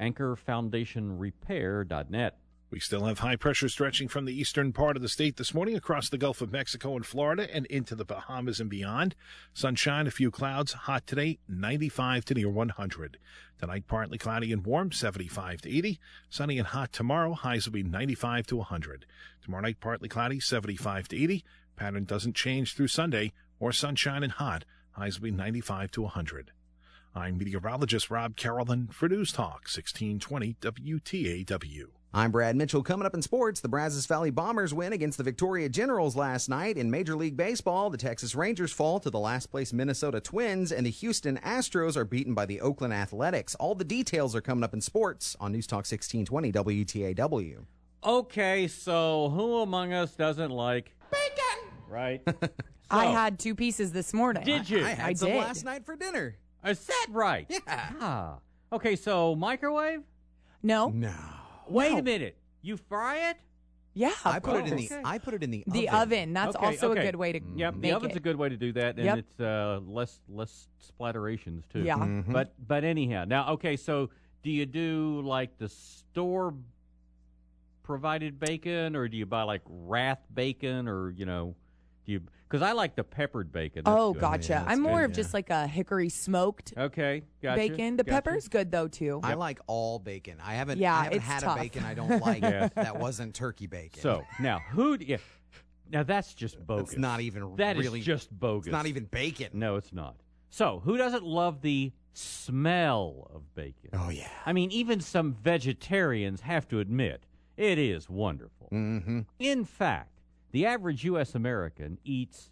anchorfoundationrepair.net. We still have high pressure stretching from the eastern part of the state this morning across the Gulf of Mexico and Florida and into the Bahamas and beyond. Sunshine, a few clouds, hot today, 95 to near 100. Tonight, partly cloudy and warm, 75 to 80. Sunny and hot tomorrow, highs will be 95 to 100. Tomorrow night, partly cloudy, 75 to 80. Pattern doesn't change through Sunday, or sunshine and hot. Highs will be 95 to 100. I'm meteorologist Rob Carolyn for News Talk 1620 WTAW. I'm Brad Mitchell. Coming up in sports, the Brazos Valley Bombers win against the Victoria Generals last night. In Major League Baseball, the Texas Rangers fall to the last-place Minnesota Twins, and the Houston Astros are beaten by the Oakland Athletics. All the details are coming up in sports on News Talk 1620 WTAW. Okay, so who among us doesn't like bacon? Right? I had 2 pieces this morning. Did you? I had some last night for dinner. Is that right? Yeah. Ah. Okay, so microwave? No. No. Wait a minute. You fry it? Yeah, I put it in the oven. That's also a good way to Yep, make the oven's it. a good way to do that, and Yep. it's less splatterations too. Yeah. Mm-hmm. But anyhow, now okay, so do you do like the store provided bacon, or do you buy like Wrath bacon, or do you? Because I like the peppered bacon. That's Oh, good. gotcha. Yeah, I'm more good, of just like a hickory smoked Okay, gotcha. bacon. The gotcha. pepper's good though too. I like all bacon. I haven't it's had tough. a bacon I don't like Yes. that wasn't turkey bacon. So now now that's just bogus. It's not even That really is just bogus. It's not even bacon. No, it's not. So, who doesn't love the smell of bacon? Oh, yeah. I mean, even some vegetarians have to admit it is wonderful. Mm-hmm. In fact, the average U.S. American eats,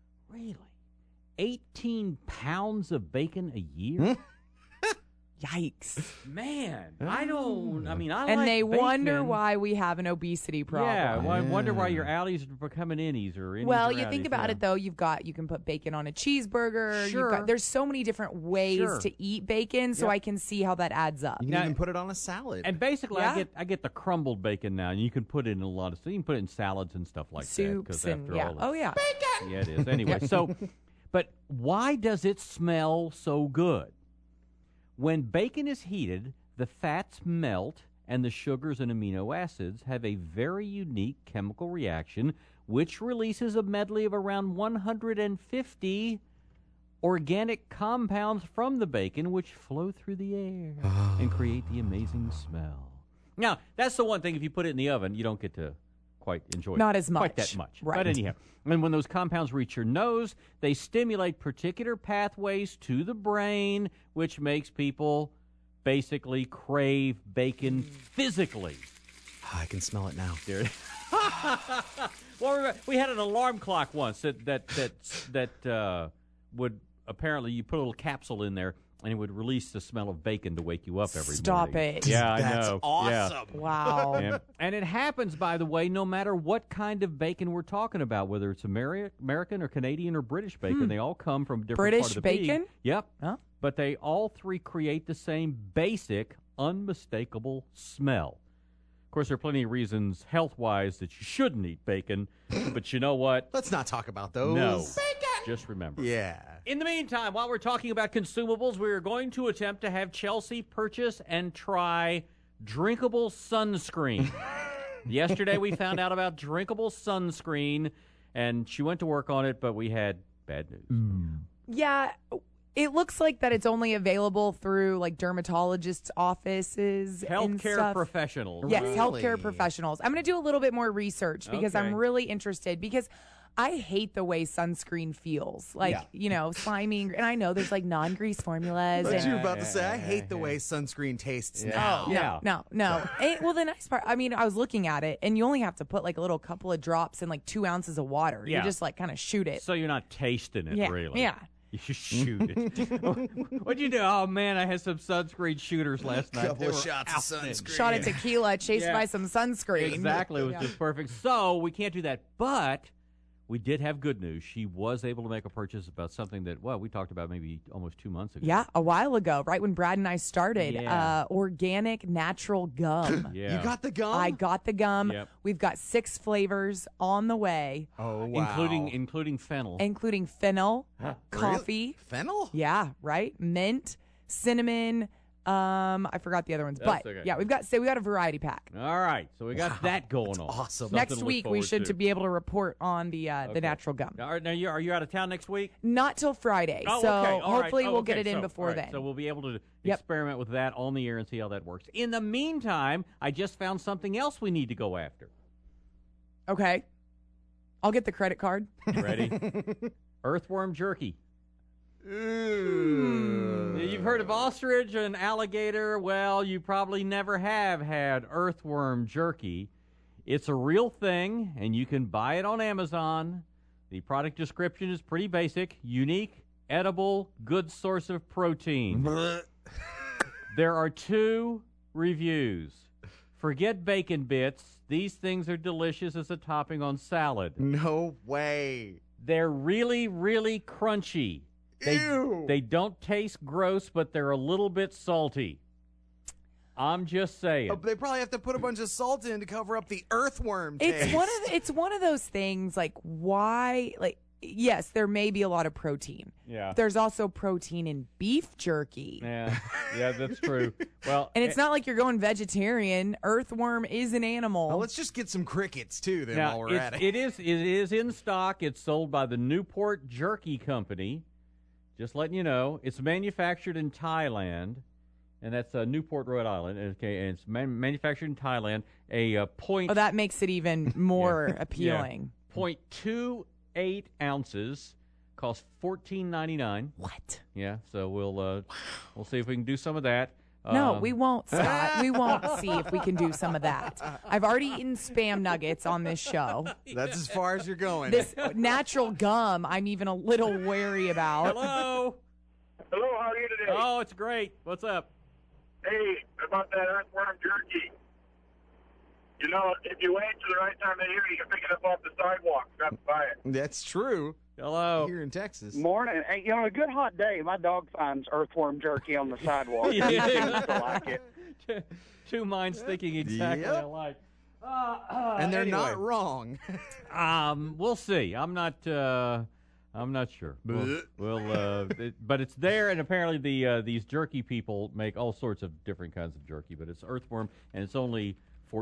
18 pounds of bacon a year? Yikes. Man, I mean, I And like they wonder bacon. why we have an obesity problem. Yeah, well, I wonder why your outies are becoming innies or innies Well, or you think outies, about it though. You can put bacon on a cheeseburger. Sure. There's so many different ways Sure. to eat bacon, so Yep. I can see how that adds up. You can Now- even put it on a salad. And basically, Yeah. I get the crumbled bacon now, and you can put it in a lot of stuff. You can put it in salads and stuff like that. Soups 'Cause and after yeah. all, Oh yeah. yeah, it is. Anyway, so, but why does it smell so good? When bacon is heated, the fats melt, and the sugars and amino acids have a very unique chemical reaction, which releases a medley of around 150 organic compounds from the bacon, which flow through the air and create the amazing smell. Now, that's the one thing, if you put it in the oven, you don't get to quite enjoy Not it. as Quite much. that much. Right. But anyhow, and when those compounds reach your nose, they stimulate particular pathways to the brain, which makes people basically crave bacon physically. I can smell it now. There. Well, we had an alarm clock once that would apparently you put a little capsule in there and it would release the smell of bacon to wake you up every Stop morning. it. Yeah, I That's know. awesome. Yeah. Wow. And it happens, by the way, no matter what kind of bacon we're talking about, whether it's American or Canadian or British bacon. They all come from different British part of the pig. bacon? Yep. Huh? But they all three create the same basic, unmistakable smell. Of course, there are plenty of reasons health-wise that you shouldn't eat bacon, but you know what? Let's not talk about those. No. Just remember. Yeah. In the meantime, while we're talking about consumables, we are going to attempt to have Chelsea purchase and try drinkable sunscreen. Yesterday, we found out about drinkable sunscreen, and she went to work on it, but we had bad news. Yeah, it looks like that it's only available through like dermatologists' offices and Healthcare stuff. professionals. Yes, Really? healthcare professionals. I'm going to do a little bit more research because I'm Okay. really interested because I hate the way sunscreen feels. Like, slimy. And I know there's like non-grease formulas. But and you were about to say, I hate the way sunscreen tastes Yeah. now. Yeah. No. Well, the nice part, I mean, I was looking at it, and you only have to put like a little couple of drops in like 2 ounces of water. Yeah. You just like kind of shoot it. So you're not tasting it, really. Yeah. You just shoot it. What'd you do? Oh, man, I had some sunscreen shooters last night. Couple They of were shots of outstanding. sunscreen. Shot of tequila chased Yeah. by some sunscreen. Exactly. It was just perfect. So we can't do that. But we did have good news. She was able to make a purchase about something that, we talked about maybe almost 2 months ago. Yeah, a while ago, right when Brad and I started. Yeah. Organic natural gum. Yeah. You got the gum? I got the gum. Yep. We've got 6 flavors on the way, Oh, wow. Including fennel. including fennel, coffee. Fennel? Yeah, right. Mint, cinnamon. I forgot the other ones, That's but okay. yeah, we got a variety pack. All right. So we got that going on. awesome. Something Next to look week we forward should to be able to report on the natural gum. All right, now are you out of town next week? Not till Friday, Oh, so okay. All right. hopefully Oh, we'll get okay. it in So, before all right. then. So we'll be able to Yep. experiment with that on the air and see how that works. In the meantime, I just found something else we need to go after. Okay. I'll get the credit card. Ready? Earthworm jerky. You've heard of ostrich and alligator. Well, you probably never have had earthworm jerky. It's a real thing, and you can buy it on Amazon. The product description is pretty basic. Unique, edible, good source of protein. There are 2 reviews. Forget bacon bits. These things are delicious as a topping on salad. No way. They're really, really crunchy. They don't taste gross, but they're a little bit salty. I'm just saying. Oh, they probably have to put a bunch of salt in to cover up the earthworm taste. It's one of those things, like, why, like, yes, there may be a lot of protein. Yeah. There's also protein in beef jerky. Yeah, that's true. Well, and it's not like you're going vegetarian. Earthworm is an animal. Well, let's just get some crickets too then now, while we're at it. It is in stock. It's sold by the Newport Jerky Company. Just letting you know, it's manufactured in Thailand, and that's Newport, Rhode Island. Okay, and it's manufactured in Thailand. Oh, that makes it even more appealing. 0.28 ounces, costs $14.99. What? Yeah, so we'll see if we can do some of that. No, we won't, Scott. We won't see if we can do some of that. I've already eaten Spam nuggets on this show. That's as far as you're going. This natural gum, I'm even a little wary about. Hello. Hello, how are you today? Oh, it's great. What's up? Hey, about that earthworm jerky. You know, if you wait till the right time of year, you can pick it up off the sidewalk. Got to buy it. That's true. Hello. Here in Texas. Morning. Hey, you know, a good hot day, my dog finds earthworm jerky on the sidewalk. Yeah. He seems to like it. Two minds thinking exactly alike. And they're not wrong. We'll see. I'm not sure. But it's there, and apparently these jerky people make all sorts of different kinds of jerky. But it's earthworm, and it's only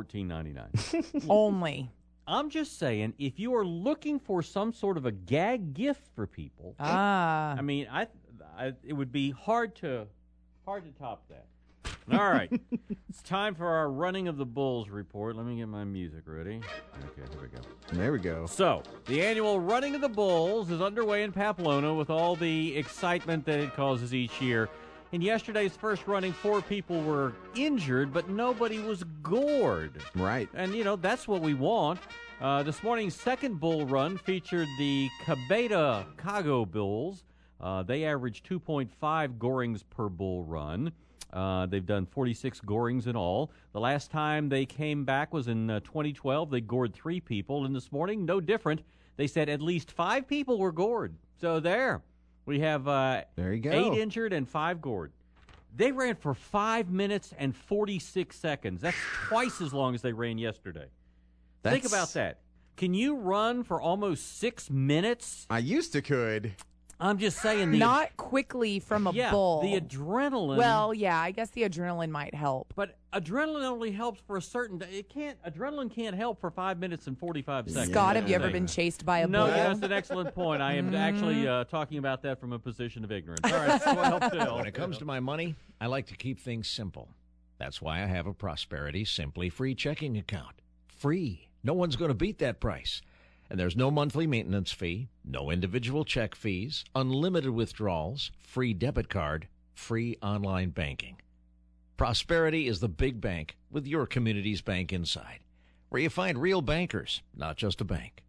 $14.99. Only. I'm just saying, if you are looking for some sort of a gag gift for people, I mean, it would be hard to top that. All right, it's time for our Running of the Bulls report. Let me get my music ready. Okay, here we go. There we go. So, the annual Running of the Bulls is underway in Pamplona with all the excitement that it causes each year. In yesterday's first running, 4 people were injured, but nobody was gored. Right. And, you know, that's what we want. This morning's second bull run featured the Cabeda Cago Bulls. They averaged 2.5 gorings per bull run. They've done 46 gorings in all. The last time they came back was in 2012. They gored 3 people. And this morning, no different. They said at least 5 people were gored. So there. We have there you go. 8 injured and 5 gored. They ran for 5 minutes and 46 seconds. That's twice as long as they ran yesterday. Think about that. Can you run for almost 6 minutes? I used to could. I'm just saying. Not quickly from a bull. The adrenaline. Well, yeah, I guess the adrenaline might help. But adrenaline only helps for a certain. Adrenaline can't help for 5 minutes and 45 seconds. Scott, have you ever been chased by a bull? No, that's an excellent point. I am actually talking about that from a position of ignorance. All right, so when it comes to my money, I like to keep things simple. That's why I have a Prosperity Simply Free checking account. Free. No one's going to beat that price. And there's no monthly maintenance fee, no individual check fees, unlimited withdrawals, free debit card, free online banking. Prosperity is the big bank with your community's bank inside, where you find real bankers, not just a bank.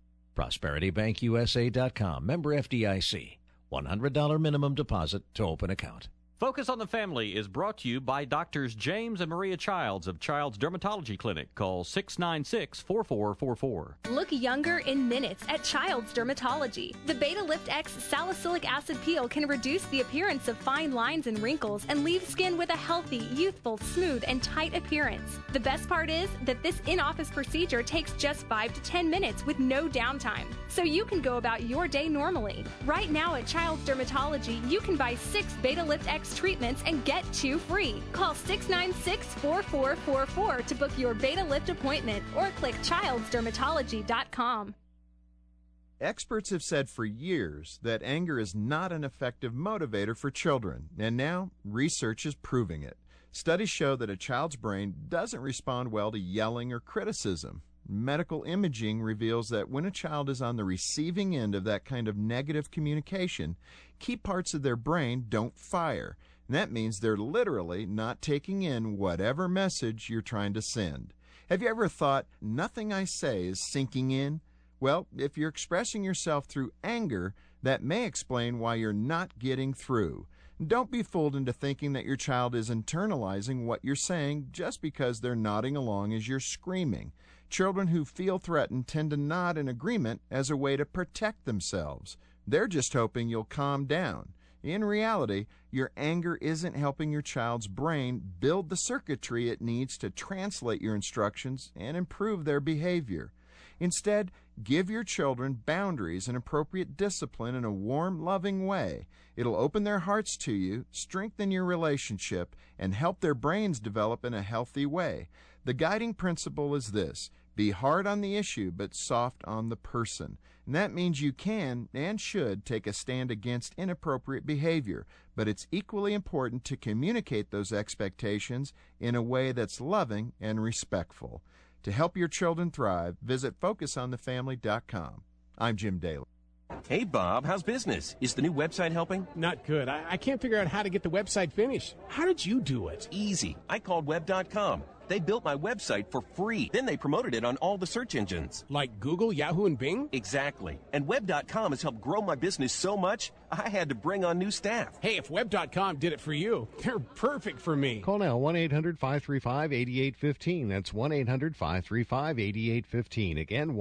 ProsperityBankUSA.com. Member FDIC. $100 minimum deposit to open account. Focus on the Family is brought to you by Doctors James and Maria Childs of Childs Dermatology Clinic. Call 696-4444. Look younger in minutes at Childs Dermatology. The Beta Lift X salicylic acid peel can reduce the appearance of fine lines and wrinkles and leave skin with a healthy, youthful, smooth, and tight appearance. The best part is that this in-office procedure takes just 5 to 10 minutes with no downtime, so you can go about your day normally. Right now at Childs Dermatology, you can buy 6 Beta Lift X treatments and get 2 free. Call 696-4444 to book your Beta Lift appointment or click childsdermatology.com. Experts have said for years that anger is not an effective motivator for children, and now research is proving it. Studies show that a child's brain doesn't respond well to yelling or criticism. Medical imaging reveals that when a child is on the receiving end of that kind of negative communication, key parts of their brain don't fire. And that means they're literally not taking in whatever message you're trying to send. Have you ever thought, nothing I say is sinking in? Well, if you're expressing yourself through anger, that may explain why you're not getting through. Don't be fooled into thinking that your child is internalizing what you're saying just because they're nodding along as you're screaming. Children who feel threatened tend to nod in agreement as a way to protect themselves. They're just hoping you'll calm down. In reality, your anger isn't helping your child's brain build the circuitry it needs to translate your instructions and improve their behavior. Instead, give your children boundaries and appropriate discipline in a warm, loving way. It'll open their hearts to you, strengthen your relationship, and help their brains develop in a healthy way. The guiding principle is this: be hard on the issue, but soft on the person. And that means you can and should take a stand against inappropriate behavior, but it's equally important to communicate those expectations in a way that's loving and respectful. To help your children thrive, visit FocusOnTheFamily.com. I'm Jim Daly. Hey, Bob, how's business? Is the new website helping? Not good. I can't figure out how to get the website finished. How did you do it? Easy. I called Web.com. They built my website for free. Then they promoted it on all the search engines. Like Google, Yahoo, and Bing? Exactly. And Web.com has helped grow my business so much, I had to bring on new staff. Hey, if Web.com did it for you, they're perfect for me. Call now, 1-800-535-8815. That's 1-800-535-8815. Again,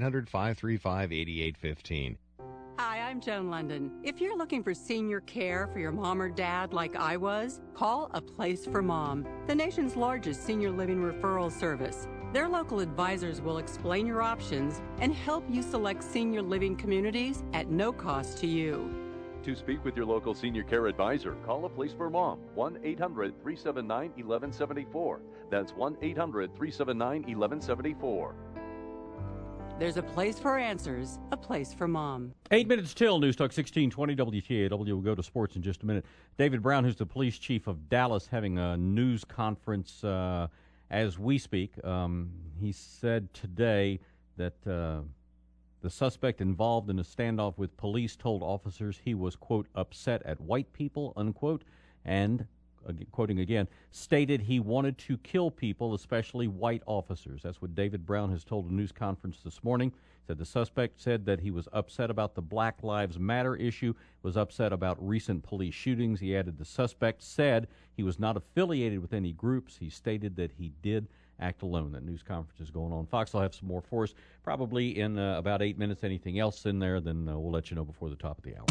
1-800-535-8815. Hi, I'm Joan London. If you're looking for senior care for your mom or dad like I was, call A Place for Mom, the nation's largest senior living referral service. Their local advisors will explain your options and help you select senior living communities at no cost to you. To speak with your local senior care advisor, call A Place for Mom, 1-800-379-1174. That's 1-800-379-1174. There's a place for answers, a place for mom. 8 minutes till News Talk 1620 WTAW. We'll go to sports in just a minute. David Brown, who's the police chief of Dallas, having a news conference as we speak. He said today that the suspect involved in a standoff with police told officers he was, quote, upset at white people, unquote, and, quoting again, stated he wanted to kill people, especially white officers. That's what David Brown has told a news conference this morning. Said the suspect said that he was upset about the Black Lives Matter issue, was upset about recent police shootings. He added the suspect said he was not affiliated with any groups. He stated that he did act alone. That news conference is going on. Fox will have some more for us probably in about 8 minutes. Anything else in there, then we'll let you know before the top of the hour.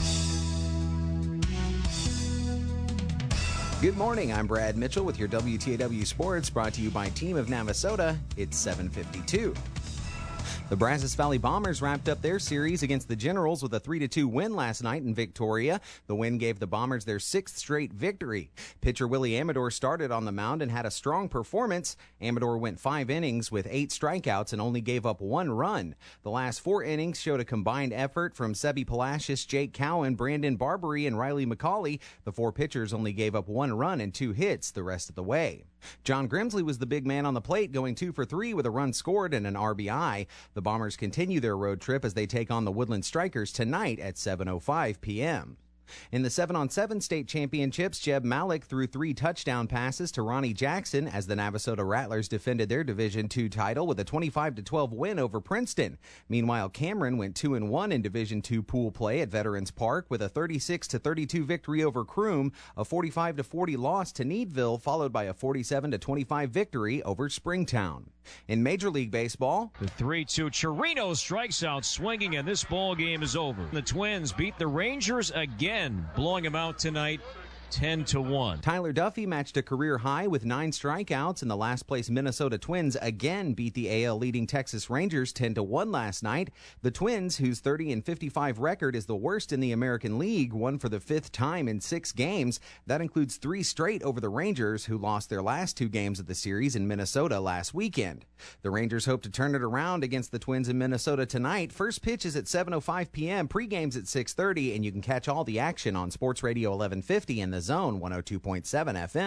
Good morning, I'm Brad Mitchell with your WTAW Sports, brought to you by Team of Navasota. It's 7:52. The Brazos Valley Bombers wrapped up their series against the Generals with a 3-2 win last night in Victoria. The win gave the Bombers their 6th straight victory. Pitcher Willie Amador started on the mound and had a strong performance. Amador went 5 innings with 8 strikeouts and only gave up 1 run. The last 4 innings showed a combined effort from Sebi Palacios, Jake Cowan, Brandon Barbary, and Riley McCauley. The 4 pitchers only gave up 1 run and 2 hits the rest of the way. John Grimsley was the big man on the plate, going 2 for 3 with a run scored and an RBI. The Bombers continue their road trip as they take on the Woodland Strikers tonight at 7:05 p.m. In the 7-on-7 state championships, Jeb Malik threw 3 touchdown passes to Ronnie Jackson as the Navasota Rattlers defended their Division II title with a 25-12 win over Princeton. Meanwhile, Cameron went 2-1 in Division II pool play at Veterans Park with a 36-32 victory over Croom, a 45-40 loss to Needville, followed by a 47-25 victory over Springtown. In Major League Baseball, the 3-2 Chirino strikes out swinging, and this ball game is over. The Twins beat the Rangers again, blowing them out tonight 10-1. Tyler Duffy matched a career high with 9 strikeouts, and the last-place Minnesota Twins again beat the AL-leading Texas Rangers 10-1 last night. The Twins, whose 30-55 record is the worst in the American League, won for the 5th time in 6 games. That includes 3 straight over the Rangers, who lost their last 2 games of the series in Minnesota last weekend. The Rangers hope to turn it around against the Twins in Minnesota tonight. First pitch is at 7:05 p.m., pre-game's at 6:30, and you can catch all the action on Sports Radio 1150 and the Zone 102.7 FM.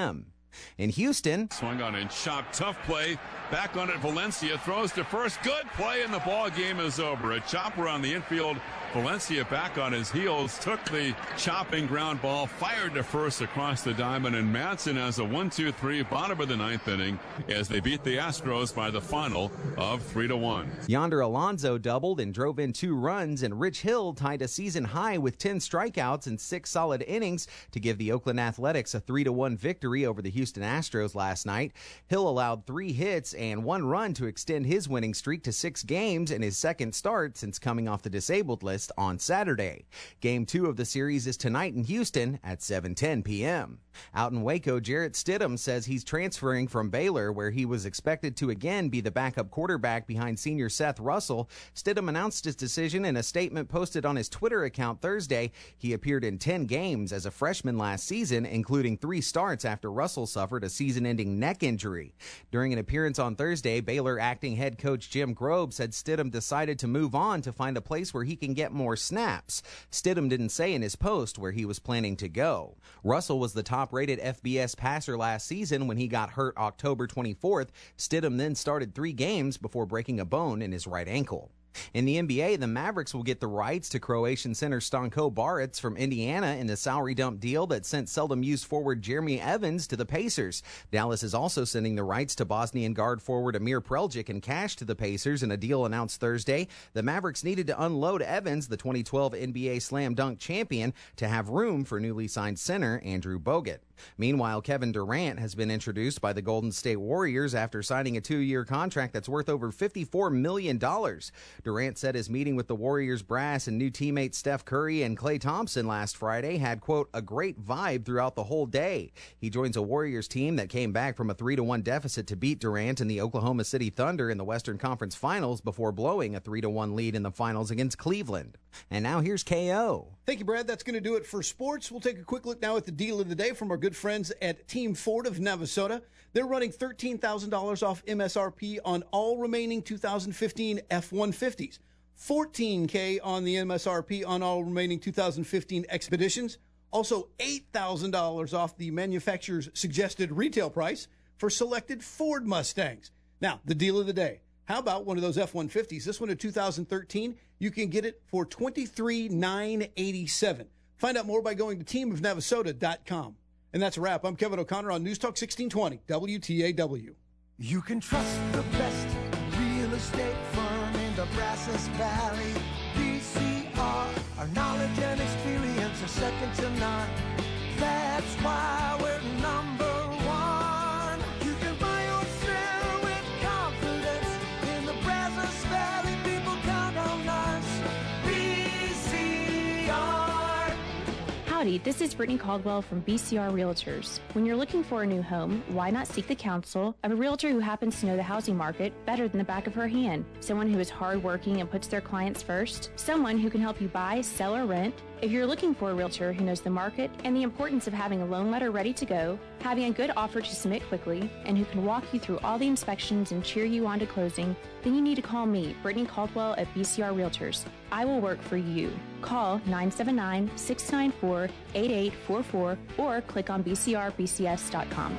In Houston, swung on and chopped, tough play. Back on it, Valencia throws to first. Good play, and the ball game is over. A chopper on the infield. Valencia back on his heels, took the chopping ground ball, fired to first across the diamond, and Madsen has a 1-2-3 bottom of the ninth inning as they beat the Astros by the final of 3-1. Yonder Alonso doubled and drove in 2 runs, and Rich Hill tied a season high with 10 strikeouts in 6 solid innings to give the Oakland Athletics a 3-1 victory over the Houston Astros last night. Hill allowed 3 hits and 1 run to extend his winning streak to 6 games in his second start since coming off the disabled list on Saturday. Game 2 of the series is tonight in Houston at 7:10 p.m. Out in Waco, Jarrett Stidham says he's transferring from Baylor, where he was expected to again be the backup quarterback behind senior Seth Russell. Stidham announced his decision in a statement posted on his Twitter account Thursday. He appeared in 10 games as a freshman last season, including 3 starts after Russell suffered a season-ending neck injury. During an appearance on Thursday, Baylor acting head coach Jim Grobe said Stidham decided to move on to find a place where he can get more snaps. Stidham didn't say in his post where he was planning to go. Russell was the top-rated FBS passer last season when he got hurt October 24th. Stidham then started 3 games before breaking a bone in his right ankle. In the NBA, the Mavericks will get the rights to Croatian center Stanko Baric from Indiana in the salary dump deal that sent seldom-used forward Jeremy Evans to the Pacers. Dallas is also sending the rights to Bosnian guard forward Amir Preljic in cash to the Pacers in a deal announced Thursday. The Mavericks needed to unload Evans, the 2012 NBA Slam Dunk champion, to have room for newly signed center Andrew Bogut. Meanwhile, Kevin Durant has been introduced by the Golden State Warriors after signing a 2-year contract that's worth over $54 million. Durant said his meeting with the Warriors brass and new teammates Steph Curry and Klay Thompson last Friday had, quote, a great vibe throughout the whole day. He joins a Warriors team that came back from a 3-1 deficit to beat Durant and the Oklahoma City Thunder in the Western Conference Finals before blowing a 3-1 lead in the finals against Cleveland. And now here's KO. Thank you, Brad. That's going to do it for sports. We'll take a quick look now at the deal of the day from our good friends at Team Ford of Navasota. They're running $13,000 off MSRP on all remaining 2015 F-150s, $14,000 on the MSRP on all remaining 2015 Expeditions, also $8,000 off the manufacturer's suggested retail price for selected Ford Mustangs. Now, the deal of the day. How about one of those F-150s? This one in 2013, you can get it for $23,987. Find out more by going to teamofnavasota.com. And that's a wrap. I'm Kevin O'Connor on News Talk 1620, WTAW. You can trust the best real estate firm in the Brazos Valley. BCR, our knowledge and experience are second to none. That's why we're number 1. You can buy or sell with confidence. In the Brazos Valley, people count on us. BCR. Howdy, this is Brittany Caldwell from BCR Realtors. When you're looking for a new home, why not seek the counsel of a realtor who happens to know the housing market better than the back of her hand? Someone who is hardworking and puts their clients first. Someone who can help you buy, sell, or rent. If you're looking for a realtor who knows the market and the importance of having a loan letter ready to go, having a good offer to submit quickly, and who can walk you through all the inspections and cheer you on to closing, then you need to call me, Brittany Caldwell at BCR Realtors. I will work for you. Call 979-694-8844 or click on bcrbcs.com.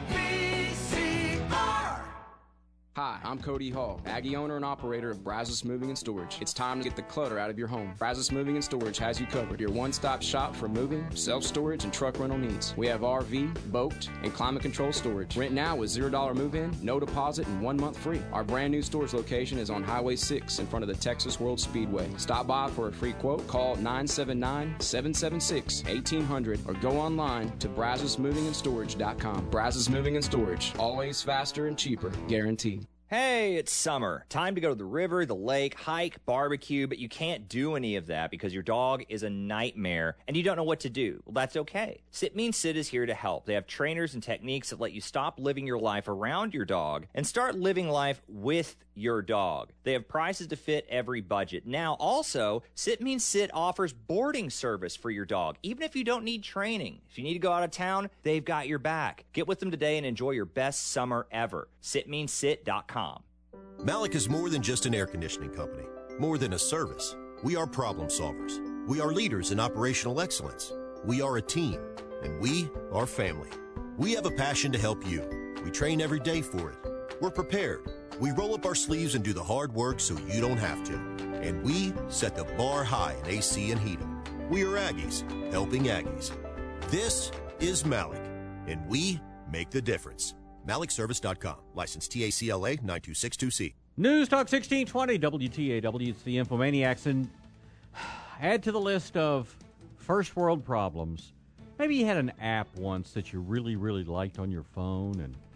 Hi, I'm Cody Hall, Aggie owner and operator of Brazos Moving and Storage. It's time to get the clutter out of your home. Brazos Moving and Storage has you covered. Your one-stop shop for moving, self-storage, and truck rental needs. We have RV, boat, and climate control storage. Rent now with $0 move-in, no deposit, and 1 month free. Our brand new storage location is on Highway 6 in front of the Texas World Speedway. Stop by for a free quote. Call 979-776-1800 or go online to BrazosMovingandStorage.com. Brazos Moving and Storage. Always faster and cheaper. Guaranteed. Hey, it's summer. Time to go to the river, the lake, hike, barbecue, but you can't do any of that because your dog is a nightmare and you don't know what to do. Well, that's okay. Sit Means Sit is here to help. They have trainers and techniques that let you stop living your life around your dog and start living life with your dog. They have prices to fit every budget. Now, also, Sit Means Sit offers boarding service for your dog, even if you don't need training. If you need to go out of town, they've got your back. Get with them today and enjoy your best summer ever. SitMeansSit.com. Malik is more than just an air conditioning company, more than a service. We are problem solvers. We are leaders in operational excellence. We are a team, and we are family. We have a passion to help you. We train every day for it. We're prepared. We roll up our sleeves and do the hard work so you don't have to. And we set the bar high in AC and heating. We are Aggies, helping Aggies. This is Malik, and we make the difference. MalikService.com. License TACLA 9262C. News Talk 1620 WTAW. It's the Infomaniacs. And add to the list of first world problems. Maybe you had an app once that you really, really liked on your phone, and